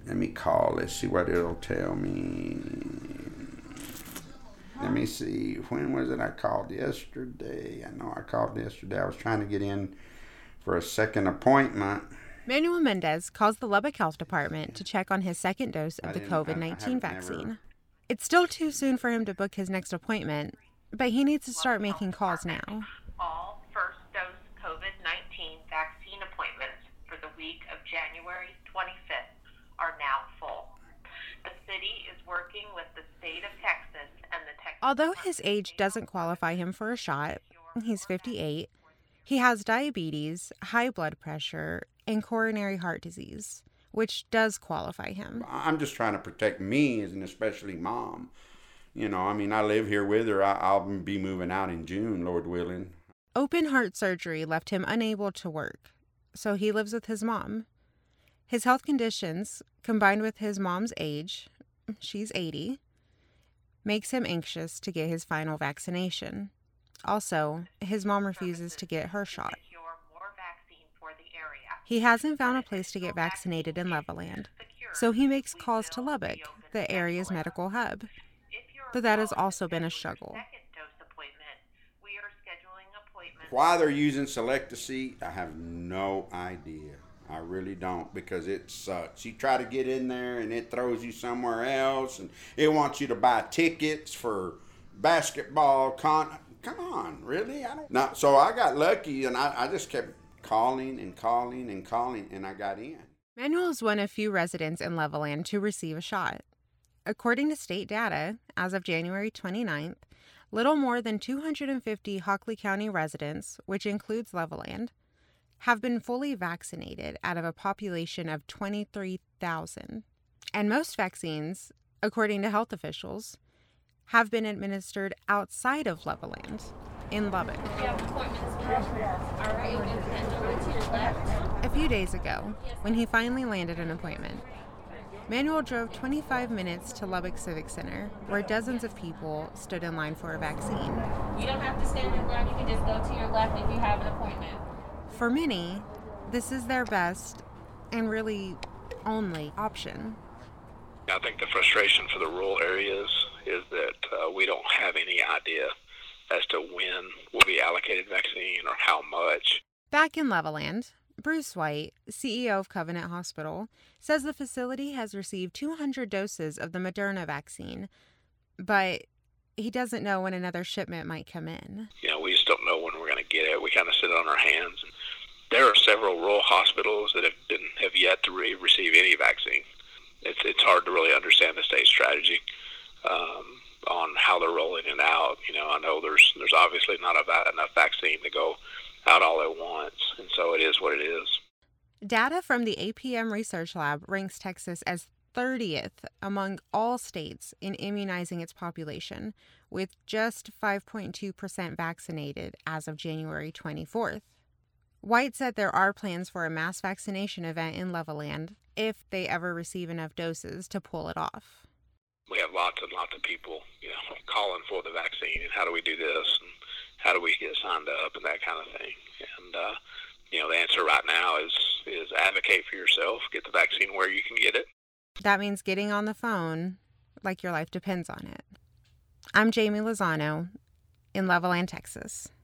Let me call. Let's see what it'll tell me. Let me see. When was it? I called yesterday. I know I called yesterday. I was trying to get in for a second appointment. Manuel Mendez calls the Lubbock Health Department to check on his second dose of the COVID-19 vaccine. It's still too soon for him to book his next appointment, but he needs to start making calls now. All first-dose COVID-19 vaccine appointments for the week of January 25th are now full. The city is working with the state of Texas and the Texas... Although his age doesn't qualify him for a shot, he's 58, he has diabetes, high blood pressure, and coronary heart disease, which does qualify him. I'm just trying to protect me, and especially Mom. You know, I mean, I live here with her. I'll be moving out in June, Lord willing. Open heart surgery left him unable to work, so he lives with his mom. His health conditions, combined with his mom's age, she's 80, makes him anxious to get his final vaccination. Also, his mom refuses to get her shot. He hasn't found a place to get vaccinated in Levelland, so he makes calls to Lubbock, the area's medical hub. But that has also been a struggle. Why they're using Select-A-Seat, I have no idea. I really don't, because it sucks. You try to get in there and it throws you somewhere else, and it wants you to buy tickets for basketball. Come on, really? So I got lucky, and I just kept calling, and I got in. Manuel is one of few residents in Levelland to receive a shot. According to state data, as of January 29th, little more than 250 Hockley County residents, which includes Levelland, have been fully vaccinated out of a population of 23,000. And most vaccines, according to health officials, have been administered outside of Levelland, in Lubbock. A few days ago, when he finally landed an appointment, Manuel drove 25 minutes to Lubbock Civic Center, where dozens of people stood in line for a vaccine. You don't have to stand your ground, you can just go to your left if you have an appointment. For many, this is their best and really only option. I think the frustration for the rural areas is that we don't have any idea as to when we'll be allocated vaccine or how much. Back in Levelland, Bruce White, CEO of Covenant Hospital, says the facility has received 200 doses of the Moderna vaccine, but he doesn't know when another shipment might come in. We just don't know when we're going to get it. We kind of sit on our hands. There are several rural hospitals that have yet to receive any vaccine. It's hard to really understand the state strategy on how they're rolling it out. I know there's obviously not enough vaccine to go out all at once, and so it is what it is. Data from the APM Research Lab ranks Texas as 30th among all states in immunizing its population, with just 5.2% vaccinated as of January 24th. White said there are plans for a mass vaccination event in Levelland if they ever receive enough doses to pull it off. We have lots and lots of people, calling for the vaccine, and how do we do this, and how do we get signed up, and that kind of thing. And the answer right now is advocate for yourself, get the vaccine where you can get it. That means getting on the phone like your life depends on it. I'm Jamie Lozano in Levelland, Texas.